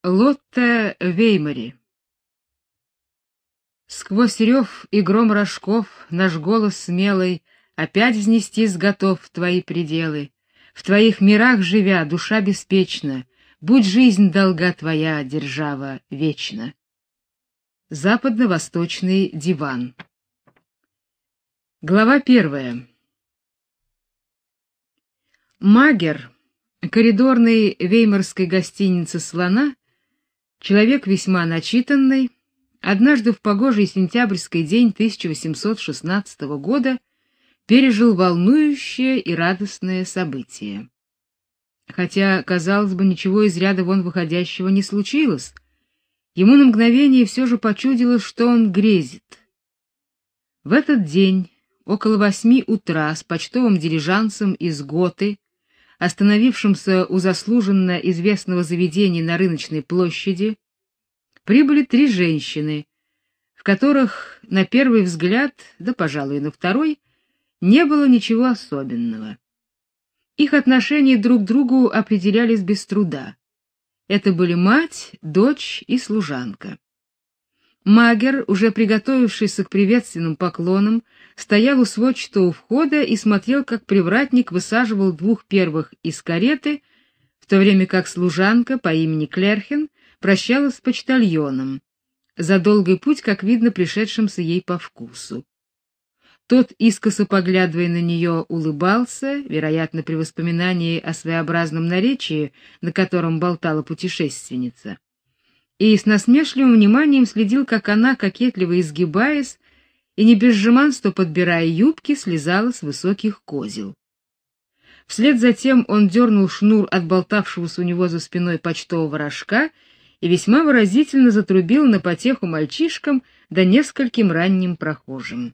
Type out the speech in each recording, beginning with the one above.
Лотта Веймари. Сквозь рев и гром рожков наш голос смелый опять взнестись готов в твои пределы. В твоих мирах живя, душа беспечна, будь жизнь долга твоя, держава, вечно. Западно-восточный диван. Глава 1. Магер, коридорный веймарской гостиницы «Слона», человек весьма начитанный, однажды в погожий сентябрьский день 1816 года пережил волнующее и радостное событие. Хотя, казалось бы, ничего из ряда вон выходящего не случилось, ему на мгновение все же почудилось, что он грезит. В этот день, около 8 утра, с почтовым дилижансом из Готы, остановившимся у заслуженно известного заведения на Рыночной площади, прибыли 3 женщины, в которых на первый взгляд, да, пожалуй, и на второй, не было ничего особенного. Их отношения друг к другу определялись без труда. Это были мать, дочь и служанка. Магер, уже приготовившийся к приветственным поклонам, стоял у сводчатого входа и смотрел, как привратник высаживал 2 первых из кареты, в то время как служанка по имени Клерхен прощалась с почтальоном, за долгий путь, как видно, пришедшимся ей по вкусу. Тот, искоса поглядывая на нее, улыбался, вероятно, при воспоминании о своеобразном наречии, на котором болтала путешественница, и с насмешливым вниманием следил, как она, кокетливо изгибаясь и не без жеманства подбирая юбки, слезала с высоких козел. Вслед за тем он дернул шнур от болтавшегося у него за спиной почтового рожка и весьма выразительно затрубил на потеху мальчишкам да нескольким ранним прохожим.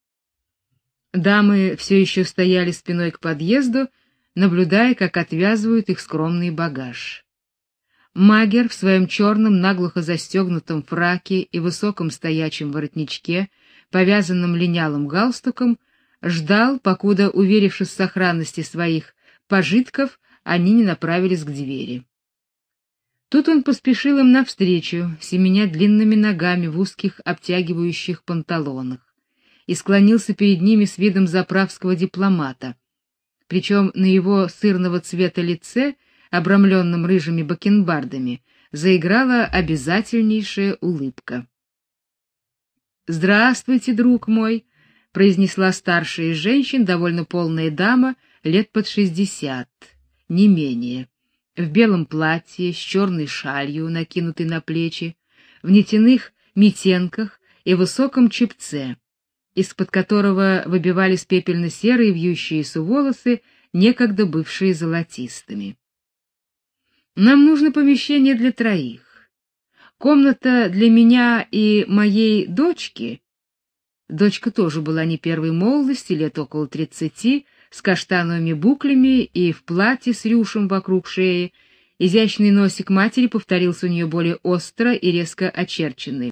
Дамы все еще стояли спиной к подъезду, наблюдая, как отвязывают их скромный багаж. Магер в своем черном наглухо застегнутом фраке и высоком стоячем воротничке, повязанном линялым галстуком, ждал, покуда, уверившись в сохранности своих пожитков, они не направились к двери. Тут он поспешил им навстречу, семеня длинными ногами в узких обтягивающих панталонах, и склонился перед ними с видом заправского дипломата. Причем на его сырного цвета лице, обрамленном рыжими бакенбардами, заиграла обязательнейшая улыбка. «Здравствуйте, друг мой», — произнесла старшая из женщин, довольно полная дама, лет под 60, не менее, в белом платье с черной шалью, накинутой на плечи, в нитяных митенках и высоком чепце, из-под которого выбивались пепельно-серые вьющиеся волосы, некогда бывшие золотистыми. «Нам нужно помещение для 3. Комната для меня и моей дочки». Дочка тоже была не первой молодости, лет около 30, с каштановыми буклями и в платье с рюшем вокруг шеи. Изящный носик матери повторился у нее более остро и резко очерченный.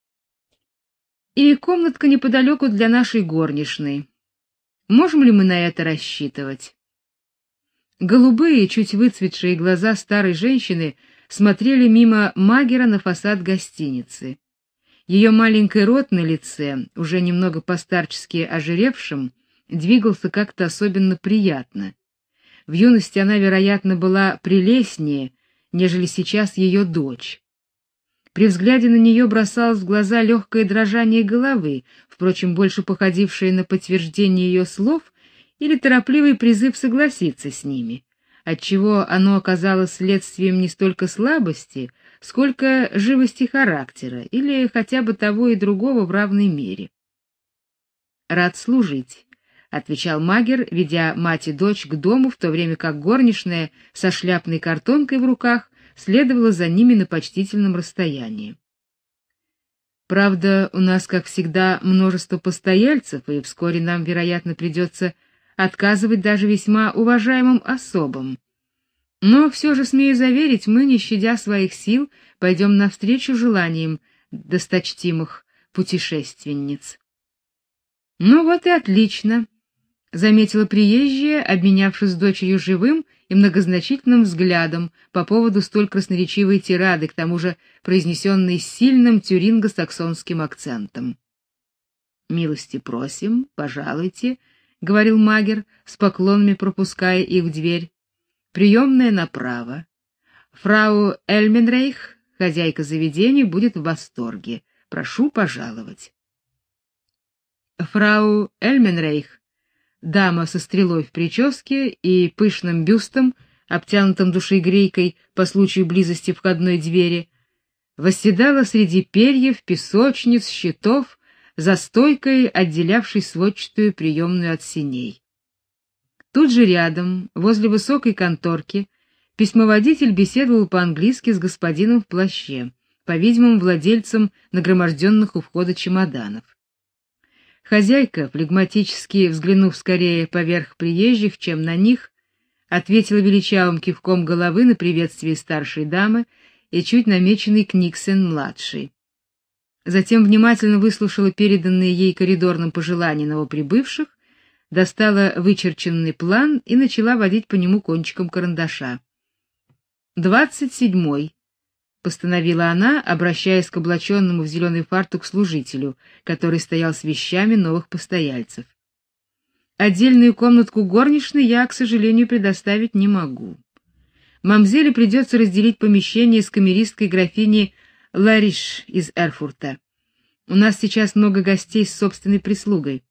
И комнатка неподалеку для нашей горничной. Можем ли мы на это рассчитывать? Голубые, чуть выцветшие глаза старой женщины смотрели мимо Магера на фасад гостиницы. Ее маленький рот на лице, уже немного постарчески ожиревшим, двигался как-то особенно приятно. В юности она, вероятно, была прелестнее, нежели сейчас ее дочь. При взгляде на нее бросалось в глаза легкое дрожание головы, впрочем, больше походившее на подтверждение ее слов или торопливый призыв согласиться с ними, отчего оно оказалось следствием не столько слабости, сколько живости характера, или хотя бы того и другого в равной мере. «Рад служить», — отвечал Магер, ведя мать и дочь к дому, в то время как горничная со шляпной картонкой в руках следовала за ними на почтительном расстоянии. «Правда, у нас, как всегда, множество постояльцев, и вскоре нам, вероятно, придется отказывать даже весьма уважаемым особам. Но все же, смею заверить, мы, не щадя своих сил, пойдем навстречу желаниям досточтимых путешественниц». «Ну вот и отлично», — заметила приезжая, обменявшись с дочерью живым и многозначительным взглядом по поводу столь красноречивой тирады, к тому же произнесенной с сильным тюринго-саксонским акцентом. «Милости просим, пожалуйте», — говорил Магер, с поклонами пропуская их в дверь. «Приемная направо. Фрау Эльменрейх, хозяйка заведения, будет в восторге. Прошу пожаловать». Фрау Эльменрейх, дама со стрелой в прическе и пышным бюстом, обтянутым душегрейкой по случаю близости входной двери, восседала среди перьев, песочниц, щитов, за стойкой, отделявшей сводчатую приемную от сеней. Тут же рядом, возле высокой конторки, письмоводитель беседовал по-английски с господином в плаще, по-видимому, владельцем нагроможденных у входа чемоданов. Хозяйка, флегматически взглянув скорее поверх приезжих, чем на них, ответила величавым кивком головы на приветствие старшей дамы и чуть намеченный Книксен-младший. Затем внимательно выслушала переданные ей коридорным пожелания новоприбывших, достала вычерченный план и начала водить по нему кончиком карандаша. 27-й, постановила она, обращаясь к облаченному в зеленый фартук служителю, который стоял с вещами новых постояльцев. Отдельную комнатку горничной я, к сожалению, предоставить не могу. Мамзели придется разделить помещение с камеристкой графиней Лариш из Эрфурта. У нас сейчас много гостей с собственной прислугой.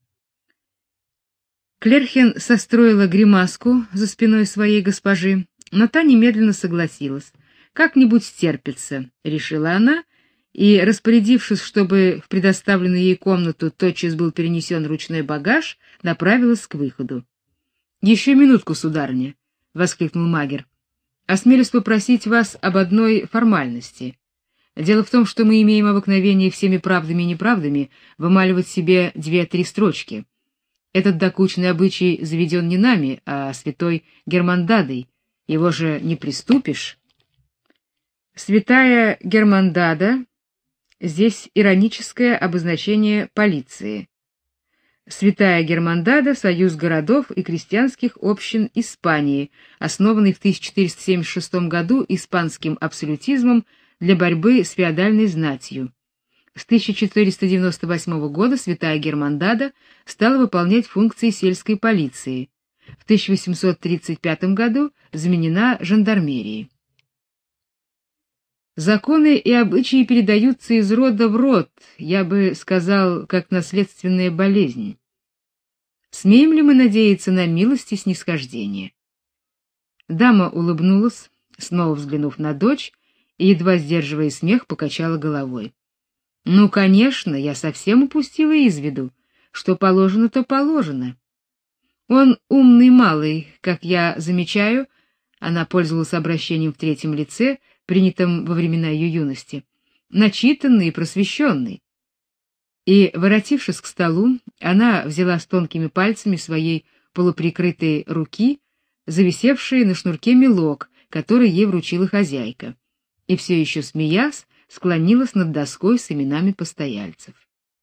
Клерхен состроила гримаску за спиной своей госпожи, но та немедленно согласилась. Как-нибудь стерпится, решила она, и, распорядившись, чтобы в предоставленную ей комнату тотчас был перенесен ручной багаж, направилась к выходу. «Еще минутку, сударыня», — воскликнул Магер. «Осмелюсь попросить вас об одной формальности. Дело в том, что мы имеем обыкновение всеми правдами и неправдами вымаливать себе 2-3 строчки. Этот докучный обычай заведен не нами, а святой Германдадой. Его же не приступишь». Святая Германдада — здесь ироническое обозначение полиции. Святая Германдада — союз городов и крестьянских общин Испании, основанный в 1476 году испанским абсолютизмом для борьбы с феодальной знатью. С 1498 года Святая Германдада стала выполнять функции сельской полиции. В 1835 году заменена жандармерией. Законы и обычаи передаются из рода в род, я бы сказал, как наследственная болезнь. Смеем ли мы надеяться на милость и снисхождение? Дама улыбнулась, снова взглянув на дочь, и, едва сдерживая смех, покачала головой. Ну, конечно, я совсем упустила из виду. Что положено, то положено. Он умный малый, как я замечаю, она пользовалась обращением в третьем лице, принятым во времена ее юности, начитанный и просвещенный. И, воротившись к столу, она взяла с тонкими пальцами своей полуприкрытой руки зависевший на шнурке мелок, который ей вручила хозяйка, и все еще смеясь, склонилась над доской с именами постояльцев.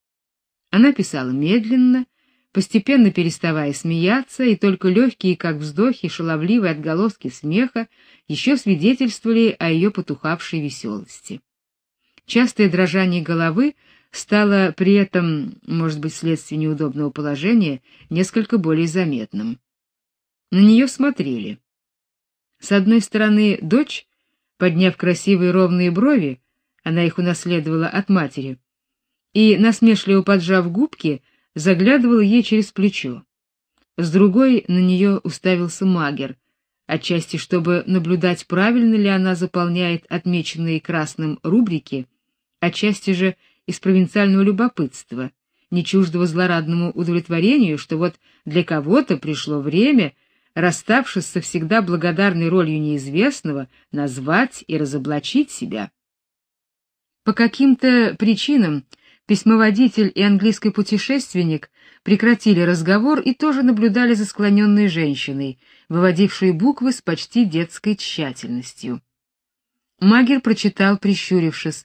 Она писала медленно, постепенно переставая смеяться, и только легкие, как вздохи, шаловливые отголоски смеха еще свидетельствовали о ее потухавшей веселости. Частое дрожание головы стало при этом, может быть, вследствие неудобного положения, несколько более заметным. На нее смотрели. С одной стороны, дочь, подняв красивые ровные брови, она их унаследовала от матери, и, насмешливо поджав губки, заглядывала ей через плечо. С другой на нее уставился Магер, отчасти чтобы наблюдать, правильно ли она заполняет отмеченные красным рубрики, отчасти же из провинциального любопытства, не чуждого злорадному удовлетворению, что вот для кого-то пришло время, расставшись со всегда благодарной ролью неизвестного, назвать и разоблачить себя. По каким-то причинам письмоводитель и английский путешественник прекратили разговор и тоже наблюдали за склоненной женщиной, выводившей буквы с почти детской тщательностью. Магер прочитал, прищурившись: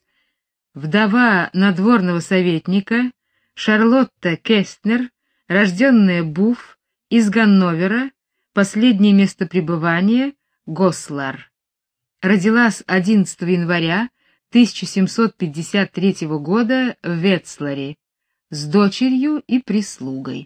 «Вдова надворного советника Шарлотта Кестнер, рожденная Буфф, из Ганновера, последнее место пребывания Гослар. Родилась 11 января 1753 года в Ветсларе с дочерью и прислугой.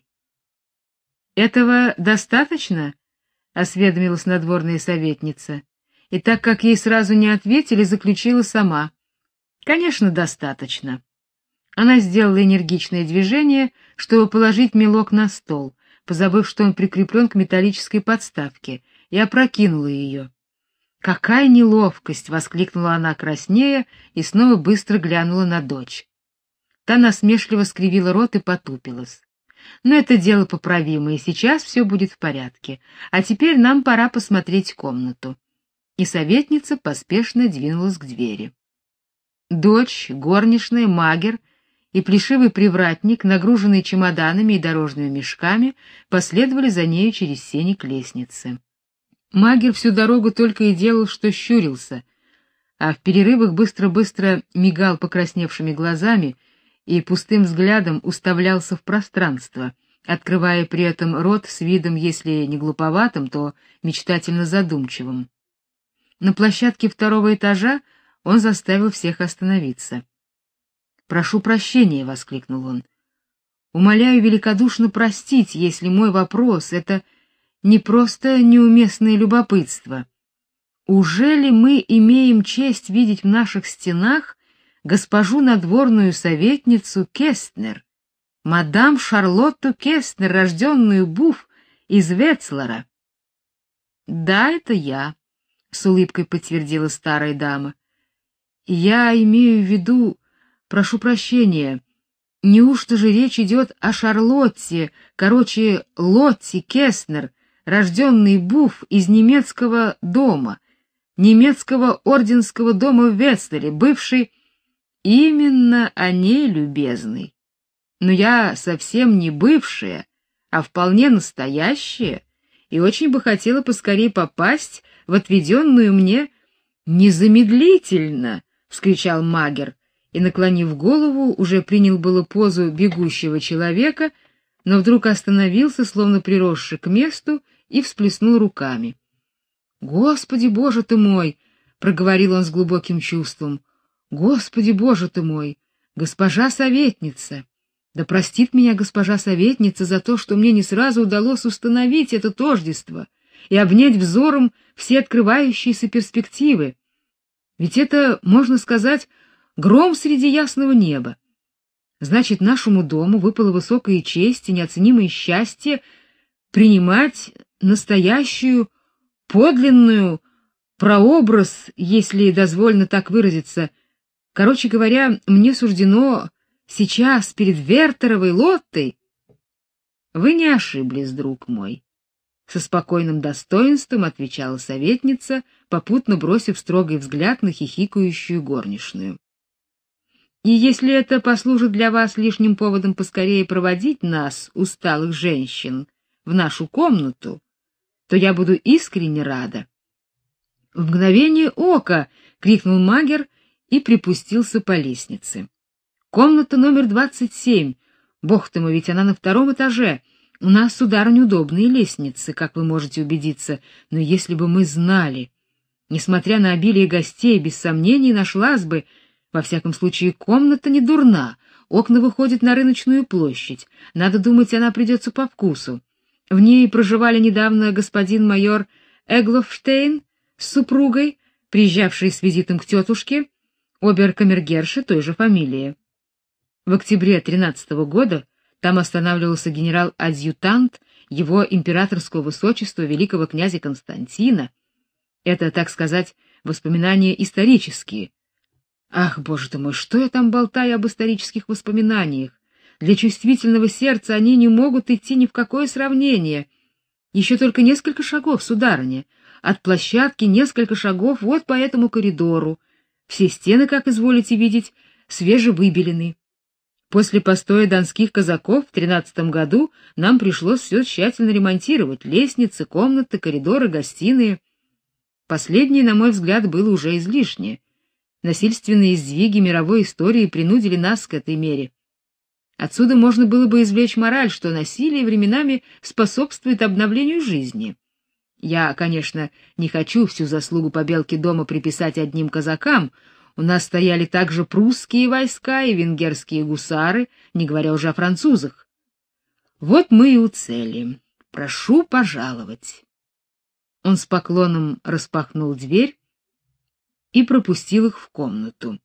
Этого достаточно? Осведомилась надворная советница, и так как ей сразу не ответили, заключила сама: конечно, достаточно. Она сделала энергичное движение, чтобы положить мелок на стол, позабыв, что он прикреплен к металлической подставке, и опрокинула ее. «Какая неловкость!» — воскликнула она краснея и снова быстро глянула на дочь. Та насмешливо скривила рот и потупилась. «Но это дело поправимо, и сейчас все будет в порядке. А теперь нам пора посмотреть комнату». И советница поспешно двинулась к двери. Дочь, горничная, Магер и плешивый привратник, нагруженные чемоданами и дорожными мешками, последовали за нею через сени к лестнице. Магер всю дорогу только и делал, что щурился, а в перерывах быстро-быстро мигал покрасневшими глазами и пустым взглядом уставлялся в пространство, открывая при этом рот с видом, если не глуповатым, то мечтательно задумчивым. На площадке второго этажа он заставил всех остановиться. «Прошу прощения», — воскликнул он. «Умоляю великодушно простить, если мой вопрос — это не просто неуместное любопытство. Ужели мы имеем честь видеть в наших стенах госпожу надворную советницу Кестнер, мадам Шарлотту Кестнер, рожденную Буф из Ветслара?» «Да, это я», — с улыбкой подтвердила старая дама. «Я имею в виду, прошу прощения, неужто же речь идет о Шарлотте, короче, Лотте Кестнер, рожденный Буф из немецкого дома, немецкого орденского дома в Ветсларе, бывший именно о ней, любезный. Но я совсем не бывшая, а вполне настоящая, и очень бы хотела поскорее попасть в отведенную мне незамедлительно, — вскричал Магер, и, наклонив голову, уже принял было позу бегущего человека, но вдруг остановился, словно приросший к месту, и всплеснул руками. «Господи, Боже ты мой!» — проговорил он с глубоким чувством. «Господи, Боже ты мой! Госпожа советница! Да простит меня госпожа советница за то, что мне не сразу удалось установить это тождество и обнять взором все открывающиеся перспективы. Ведь это, можно сказать, гром среди ясного неба. Значит, нашему дому выпала высокая честь и неоценимое счастье принимать настоящую, подлинную прообраз, если дозволено так выразиться. Короче говоря, мне суждено сейчас перед Вертеровой Лоттой. Вы не ошиблись, друг мой, со спокойным достоинством отвечала советница, попутно бросив строгий взгляд на хихикающую горничную. И если это послужит для вас лишним поводом поскорее проводить нас, усталых женщин, в нашу комнату, то я буду искренне рада. В мгновение ока крикнул Магер и припустился по лестнице. Комната номер 27. Бог ты мой, ведь она на втором этаже. У нас, сударыня, удобные лестницы, как вы можете убедиться, но если бы мы знали, несмотря на обилие гостей, без сомнений нашлась бы, во всяком случае, комната не дурна, окна выходят на рыночную площадь, надо думать, она придется по вкусу. В ней проживали недавно господин майор Эглофштейн с супругой, приезжавший с визитом к тетушке, обер-камергерши той же фамилии. В октябре 13-го года там останавливался генерал-адъютант его императорского высочества великого князя Константина. Это, так сказать, воспоминания исторические. Ах, Боже ты мой, что я там болтаю об исторических воспоминаниях? Для чувствительного сердца они не могут идти ни в какое сравнение. Еще только несколько шагов, сударыня. От площадки несколько шагов вот по этому коридору. Все стены, как изволите видеть, свежевыбелены. После постоя донских казаков в 13-м году нам пришлось все тщательно ремонтировать: лестницы, комнаты, коридоры, гостиные. Последнее, на мой взгляд, было уже излишнее. Насильственные сдвиги мировой истории принудили нас к этой мере. Отсюда можно было бы извлечь мораль, что насилие временами способствует обновлению жизни. Я, конечно, не хочу всю заслугу побелки дома приписать одним казакам. У нас стояли также прусские войска и венгерские гусары, не говоря уже о французах. Вот мы и у цели. Прошу пожаловать. Он с поклоном распахнул дверь и пропустил их в комнату.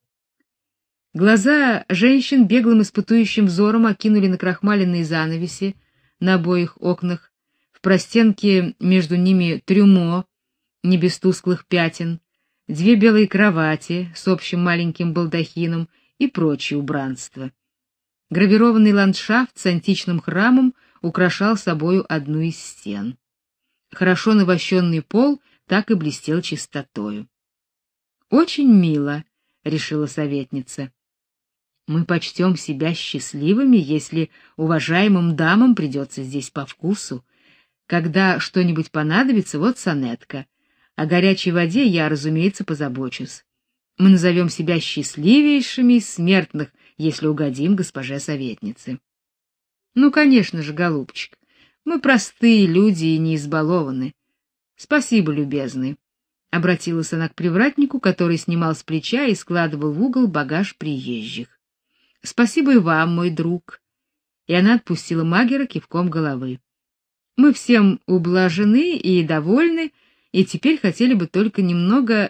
Глаза женщин беглым испытующим взором окинули накрахмаленные занавеси на обоих окнах, в простенке между ними трюмо, не без тусклых пятен, две белые кровати с общим маленьким балдахином и прочее убранство. Гравированный ландшафт с античным храмом украшал собою одну из стен. Хорошо навощенный пол так и блестел чистотою. Очень мило, решила советница. Мы почтем себя счастливыми, если уважаемым дамам придется здесь по вкусу. Когда что-нибудь понадобится, вот сонетка. О горячей воде я, разумеется, позабочусь. Мы назовем себя счастливейшими из смертных, если угодим госпоже советнице. Ну, конечно же, голубчик. Мы простые люди и не избалованы. Спасибо, любезный. Обратилась она к привратнику, который снимал с плеча и складывал в угол багаж приезжих. Спасибо и вам, мой друг. И она отпустила Магера кивком головы. Мы всем ублажены и довольны, и теперь хотели бы только немного...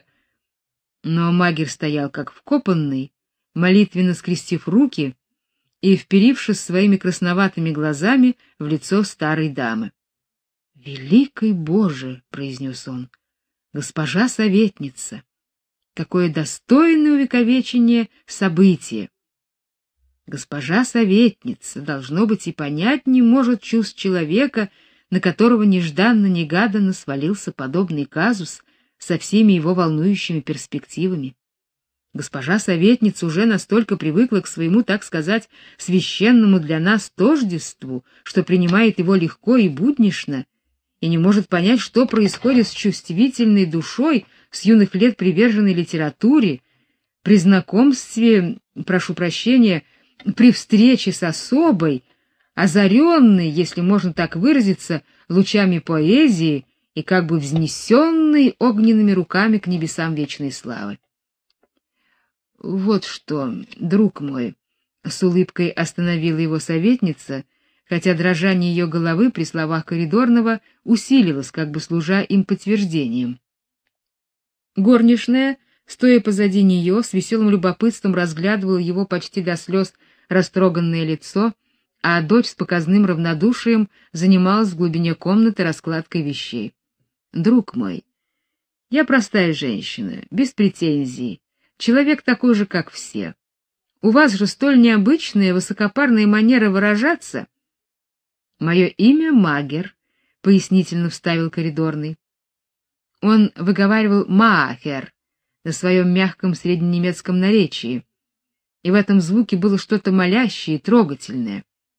Но Магер стоял как вкопанный, молитвенно скрестив руки и вперившись своими красноватыми глазами в лицо старой дамы. «Великий Боже!» — произнес он. «Госпожа советница! Какое достойное увековечение событие! Госпожа советница, должно быть, и понять не может чувств человека, на которого нежданно-негаданно свалился подобный казус со всеми его волнующими перспективами. Госпожа советница уже настолько привыкла к своему, так сказать, священному для нас тождеству, что принимает его легко и буднично, и не может понять, что происходит с чувствительной душой, с юных лет приверженной литературе, при знакомстве, прошу прощения, при встрече с особой, озаренной, если можно так выразиться, лучами поэзии и как бы взнесенной огненными руками к небесам вечной славы. Вот что, друг мой, с улыбкой остановила его советница, хотя дрожание ее головы при словах коридорного усилилось, как бы служа им подтверждением. Горничная, стоя позади нее, с веселым любопытством разглядывала его почти до слез растроганное лицо, а дочь с показным равнодушием занималась в глубине комнаты раскладкой вещей. Друг мой, я простая женщина, без претензий, человек такой же, как все. У вас же столь необычная высокопарная манера выражаться. Мое имя Магер, пояснительно вставил коридорный. Он выговаривал Маахер на своем мягком средненемецком наречии, и в этом звуке было что-то молящее и трогательное.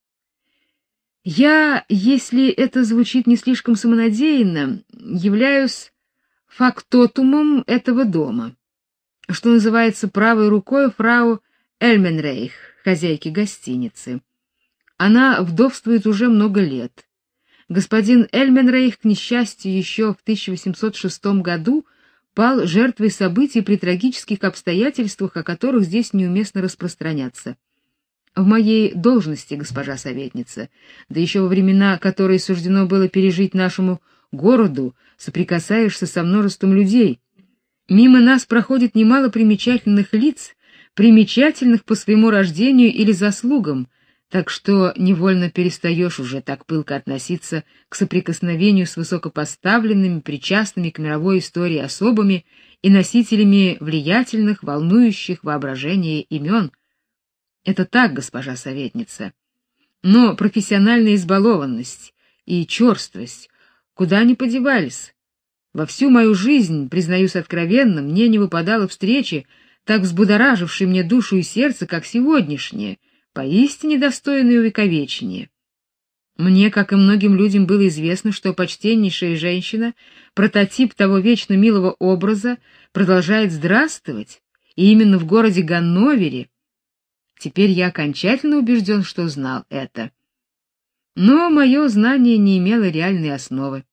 Я, если это звучит не слишком самонадеянно, являюсь фактотумом этого дома, что называется правой рукой фрау Эльменрейх, хозяйки гостиницы. Она вдовствует уже много лет. Господин Эльменрейх, к несчастью, еще в 1806 году пал жертвой событий при трагических обстоятельствах, о которых здесь неуместно распространяться. В моей должности, госпожа советница, да еще во времена, которые суждено было пережить нашему городу, соприкасаешься со множеством людей. Мимо нас проходит немало примечательных лиц, примечательных по своему рождению или заслугам, так что невольно перестаешь уже так пылко относиться к соприкосновению с высокопоставленными, причастными к мировой истории особами и носителями влиятельных, волнующих воображение имен. Это так, госпожа советница. Но профессиональная избалованность и черствость куда ни подевались. Во всю мою жизнь, признаюсь откровенно, мне не выпадало встречи, так взбудоражившей мне душу и сердце, как сегодняшняя, поистине достойное увековечения. Мне, как и многим людям, было известно, что почтеннейшая женщина, прототип того вечно милого образа, продолжает здравствовать, и именно в городе Ганновере. Теперь я окончательно убежден, что знал это. Но мое знание не имело реальной основы.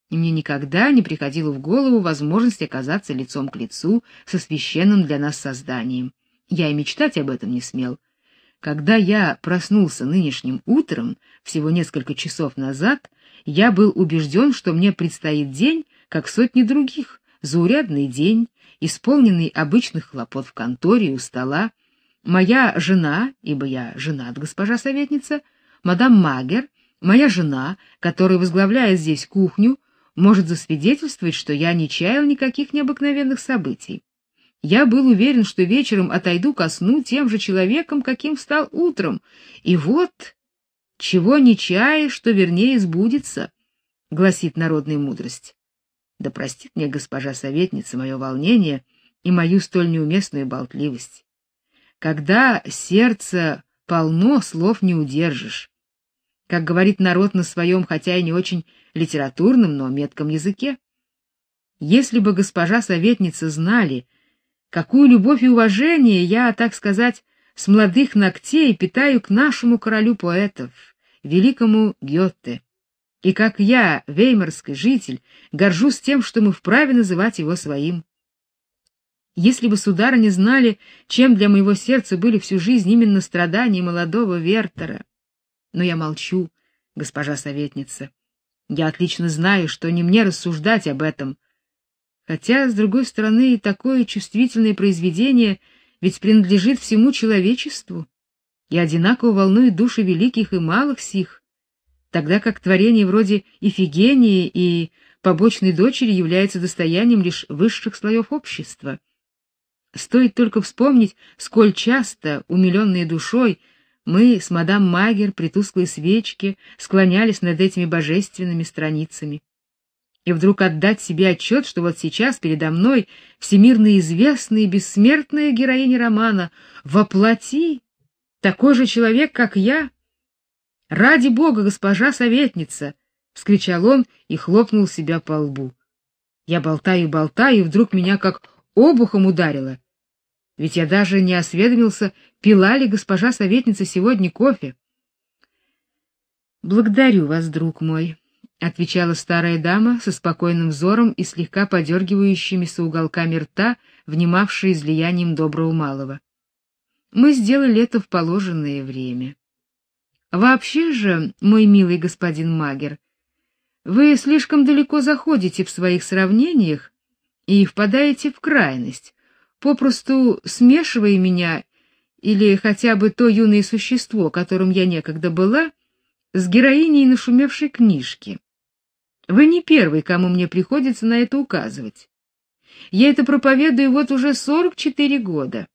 и мне никогда не приходила в голову возможность оказаться лицом к лицу со священным для нас созданием. Я и мечтать об этом не смел. Когда я проснулся нынешним утром, всего несколько часов назад, я был убежден, что мне предстоит день, как сотни других, заурядный день, исполненный обычных хлопот в конторе и у стола. Моя жена, ибо я женат, госпожа советница, мадам Магер, моя жена, которая возглавляет здесь кухню, может засвидетельствовать, что я не чаял никаких необыкновенных событий. Я был уверен, что вечером отойду ко сну тем же человеком, каким встал утром. И вот, чего не чаешь, что вернее сбудется, гласит народная мудрость. Да простит мне госпожа советница мое волнение и мою столь неуместную болтливость. Когда сердце полно, слов не удержишь. Как говорит народ на своем, хотя и не очень литературном, но метком языке. Если бы госпожа советница знали, какую любовь и уважение я, так сказать, с молодых ногтей питаю к нашему королю поэтов, великому Гёте, и как я, веймарский житель, горжусь тем, что мы вправе называть его своим. Если бы сударыни знали, чем для моего сердца были всю жизнь именно страдания молодого Вертера. Но я молчу, госпожа советница. Я отлично знаю, что не мне рассуждать об этом. Хотя, с другой стороны, и такое чувствительное произведение ведь принадлежит всему человечеству и одинаково волнует души великих и малых сих, тогда как творение вроде Ифигении и побочной дочери является достоянием лишь высших слоев общества. Стоит только вспомнить, сколь часто, умиленные душой, мы с мадам Магер при тусклой свечке склонялись над этими божественными страницами. И вдруг отдать себе отчет, что вот сейчас передо мной всемирно известная и бессмертная героиня романа воплоти такой же человек, как я. Ради бога, госпожа советница, вскричал он и хлопнул себя по лбу. Я болтаю, и вдруг меня как обухом ударило. Ведь я даже не осведомился, пила ли госпожа советница сегодня кофе. Благодарю вас, друг мой, отвечала старая дама со спокойным взором и слегка подергивающимися уголками рта, внимавшая излиянием доброго малого. Мы сделали это в положенное время. Вообще же, мой милый господин Магер, вы слишком далеко заходите в своих сравнениях и впадаете в крайность, попросту смешивая меня или хотя бы то юное существо, которым я некогда была, с героиней нашумевшей книжки. Вы не первый, кому мне приходится на это указывать. Я это проповедую вот уже 44 года.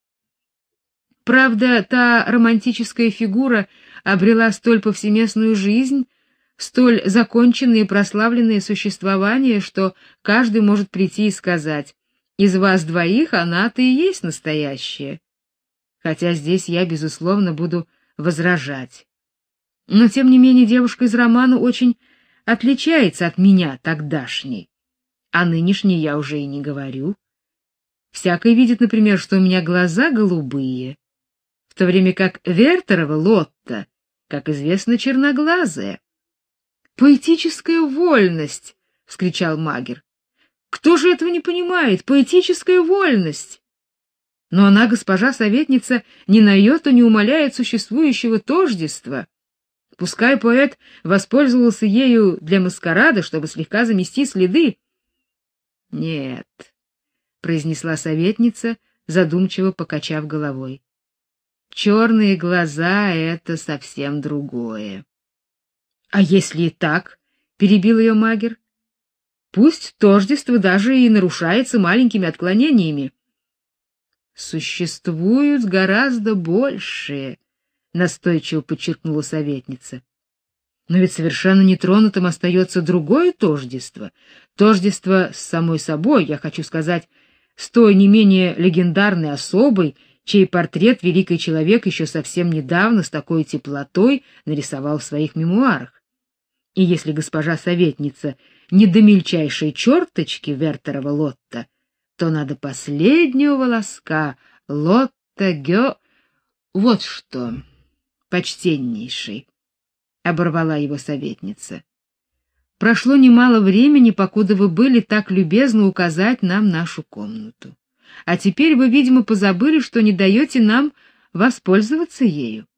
Правда, та романтическая фигура обрела столь повсеместную жизнь, столь законченное и прославленное существование, что каждый может прийти и сказать: из вас двоих она-то и есть настоящая. Хотя здесь я, безусловно, буду возражать. Но тем не менее девушка из романа очень отличается от меня тогдашней. А нынешней я уже и не говорю. Всякий видит, например, что у меня глаза голубые, в то время как Вертерова Лотта, как известно, черноглазая. Поэтическая вольность, вскричал Магер. Кто же этого не понимает? Поэтическая вольность. Но она, госпожа советница, ни на йоту не умаляет существующего тождества. Пускай поэт воспользовался ею для маскарада, чтобы слегка замести следы. Нет, произнесла советница, задумчиво покачав головой. Черные глаза — это совсем другое. — А если и так, — перебил ее Магер, — пусть тождество даже и нарушается маленькими отклонениями. — Существуют гораздо большие, — настойчиво подчеркнула советница. Но ведь совершенно нетронутым остается другое тождество. Тождество с самой собой, я хочу сказать, с той не менее легендарной особой, чей портрет великий человек еще совсем недавно с такой теплотой нарисовал в своих мемуарах. И если госпожа советница не до мельчайшей черточки Вертерова Лотта, то надо последнего волоска Лотта Гё... Вот что, почтеннейший, — оборвала его советница. Прошло немало времени, покуда вы были так любезны указать нам нашу комнату. А теперь вы, видимо, позабыли, что не даете нам воспользоваться ею.